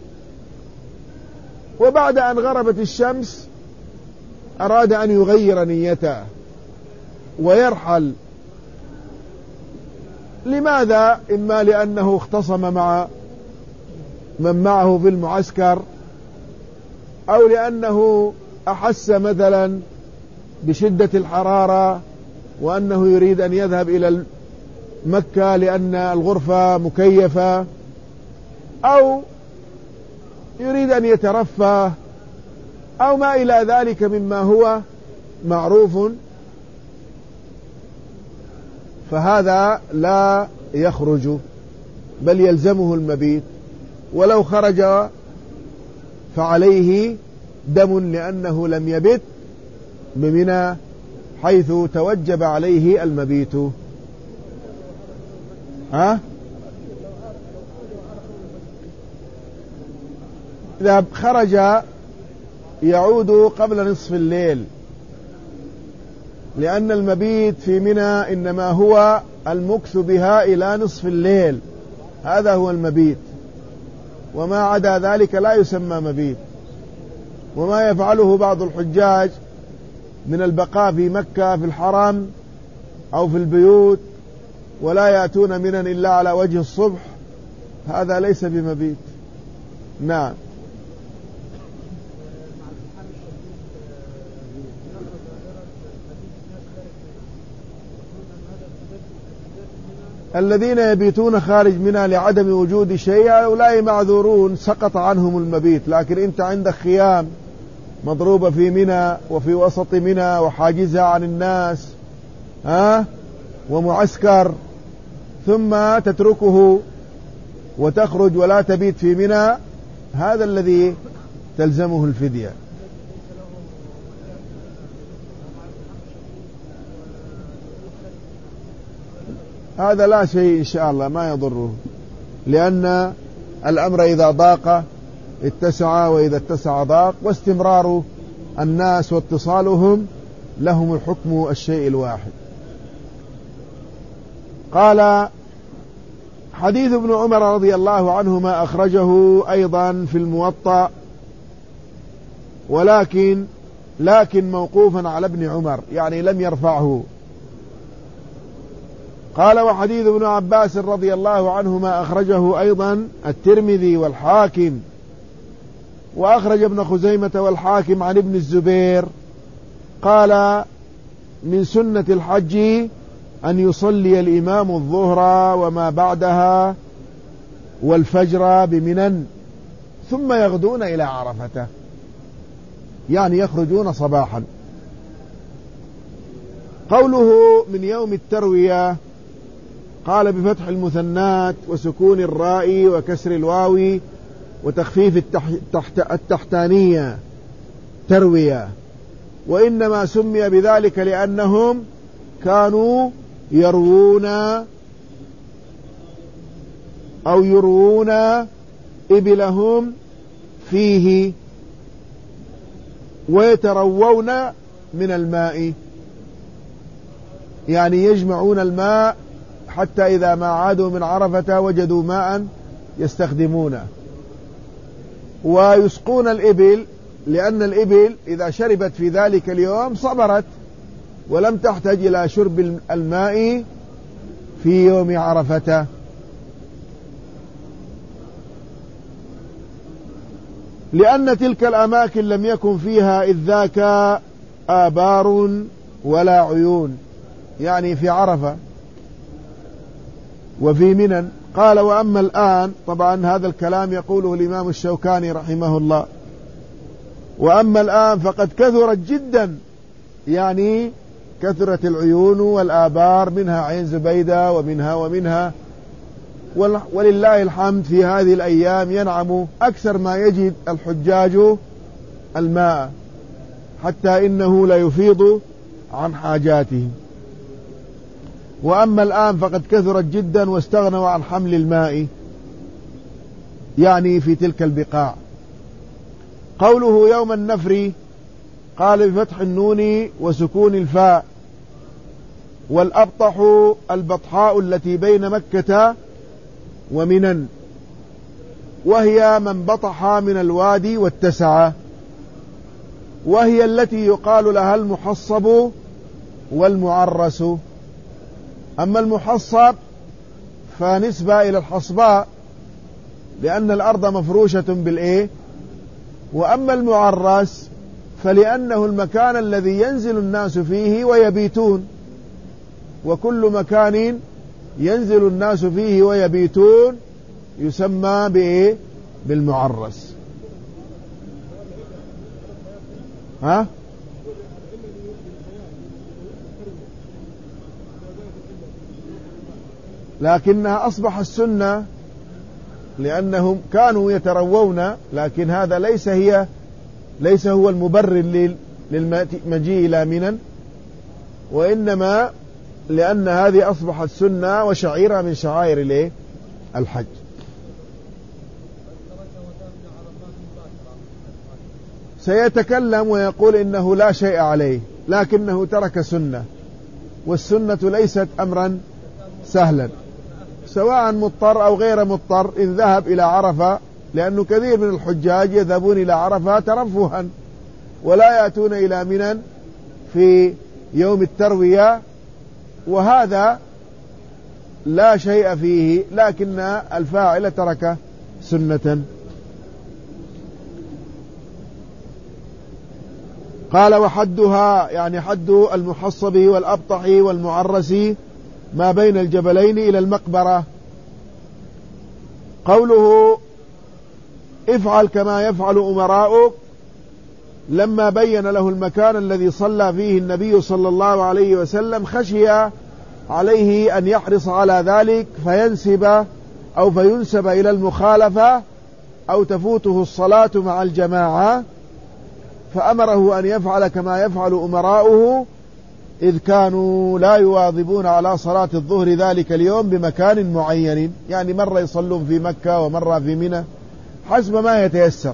وبعد أن غربت الشمس أراد أن يغير نيته ويرحل. لماذا؟ إما لأنه اختصم مع من معه في المعسكر، أو لأنه أحس مثلا بشدة الحرارة وأنه يريد أن يذهب إلى مكة لأن الغرفة مكيفة، أو يريد أن يترفه، أو ما إلى ذلك مما هو معروف، فهذا لا يخرج بل يلزمه المبيت، ولو خرج فعليه دم لأنه لم يبت بمنى حيث توجب عليه المبيت. ها؟ إذا خرج يعود قبل نصف الليل، لأن المبيت في منى إنما هو المكث بها إلى نصف الليل، هذا هو المبيت، وما عدا ذلك لا يسمى مبيت. وما يفعله بعض الحجاج من البقاء في مكة في الحرم أو في البيوت ولا يأتون منى إلا على وجه الصبح، هذا ليس بمبيت. نعم. الذين يبيتون خارج منى لعدم وجود شيء هؤلاء معذورون، سقط عنهم المبيت. لكن انت عندك خيام مضروبة في منى وفي وسط منى وحاجزها عن الناس، ها، ومعسكر، ثم تتركه وتخرج ولا تبيت في منى، هذا الذي تلزمه الفدية. هذا لا شيء إن شاء الله ما يضره، لأن الأمر إذا ضاق اتسع، وإذا اتسع ضاق، واستمرار الناس واتصالهم لهم الحكم الشيء الواحد. قال حديث ابن عمر رضي الله عنهما أخرجه أيضا في الموطأ، ولكن لكن موقوفا على ابن عمر، يعني لم يرفعه. قال وحديث ابن عباس رضي الله عنهما أخرجه أيضا الترمذي والحاكم، وأخرج ابن خزيمة والحاكم عن ابن الزبير قال من سنة الحج أن يصلي الإمام الظهر وما بعدها والفجر بمنى ثم يغدون إلى عرفة، يعني يخرجون صباحا قوله من يوم التروية قال بفتح المثنات وسكون الراء وكسر الواو وتخفيف التحت التحتانية تروية، وإنما سمي بذلك لأنهم كانوا يروون أو يروون إبلهم فيه ويتروون من الماء، يعني يجمعون الماء حتى إذا ما عادوا من عرفة وجدوا ماء يستخدمونه، ويسقون الإبل لأن الإبل إذا شربت في ذلك اليوم صبرت ولم تحتاج إلى شرب الماء في يوم عرفة. لأن تلك الأماكن لم يكن فيها إذ ذاك آبار ولا عيون، يعني في عرفة وفي منى. قال وأما الآن، طبعا هذا الكلام يقوله الإمام الشوكاني رحمه الله، وأما الآن فقد كثرت جدا، يعني كثرت العيون والآبار، منها عين زبيدة ومنها ومنها، ولله الحمد في هذه الأيام ينعم أكثر ما يجد الحجاج الماء حتى إنه لا يفيض عن حاجاته. وأما الآن فقد كثرت جدا واستغنوا عن حمل الماء، يعني في تلك البقاع. قوله يوم النفر قال بفتح النون وسكون الفاء، والأبطح البطحاء التي بين مكة ومنى، وهي من بطح من الوادي واتسع، وهي التي يقال لها المحصب والمعرس. أما المحصب فنسبة إلى الحصباء لأن الأرض مفروشة بالإيه، وأما المعرس فلأنه المكان الذي ينزل الناس فيه ويبيتون، وكل مكان ينزل الناس فيه ويبيتون يسمى بإيه؟ بالمعرس. ها؟ لكنها أصبح السنة لأنهم كانوا يتروون، لكن هذا ليس هي ليس هو المبرر للمجيء إلى منى، وإنما لأن هذه أصبحت سنة وشعيرة من شعائر الايه؟ الحج. سيتكلم ويقول إنه لا شيء عليه، لكنه ترك سنة، والسنة ليست أمرا سهلا، سواء مضطر أو غير مضطر إن ذهب إلى عرفة، لأنه كثير من الحجاج يذهبون إلى عرفة ترفها ولا يأتون إلى منى في يوم التروية، وهذا لا شيء فيه، لكن الفاعل ترك سنة. قال وحدها، يعني حد المحصب والأبطح والمعرس ما بين الجبلين إلى المقبرة. قوله افعل كما يفعل أمراؤك، لما بين له المكان الذي صلى فيه النبي صلى الله عليه وسلم خشي عليه أن يحرص على ذلك فينسب أو فينسب إلى المخالفة أو تفوته الصلاة مع الجماعة، فأمره أن يفعل كما يفعل أمراؤه، إذ كانوا لا يواظبون على صلاة الظهر ذلك اليوم بمكان معين، يعني مرة يصلون في مكة ومرة في منى حسب ما يتيسر.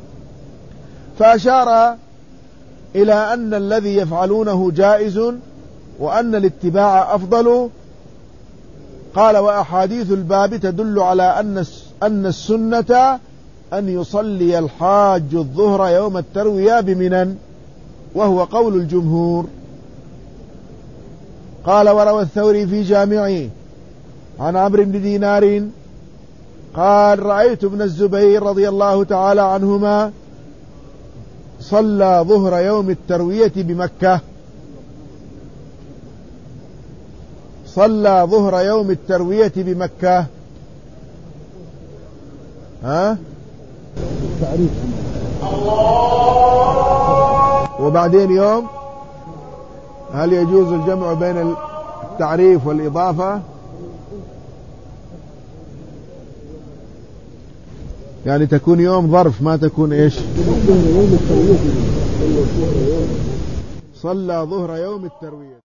فأشار إلى أن الذي يفعلونه جائز وأن الاتباع أفضل. قال وأحاديث الباب تدل على أن أن السنة أن يصلي الحاج الظهر يوم التروية بمنى، وهو قول الجمهور. قال وروى الثوري في جامعه عن عمرو بن دينار قال رأيت ابن الزبير رضي الله تعالى عنهما صلى ظهر يوم التروية بمكة، صلى ظهر يوم التروية بمكة. ها؟ وبعدين يوم هل يجوز الجمع بين التعريف والإضافة؟ يعني تكون يوم ظرف ما تكون إيش؟ صلى ظهر يوم التروية.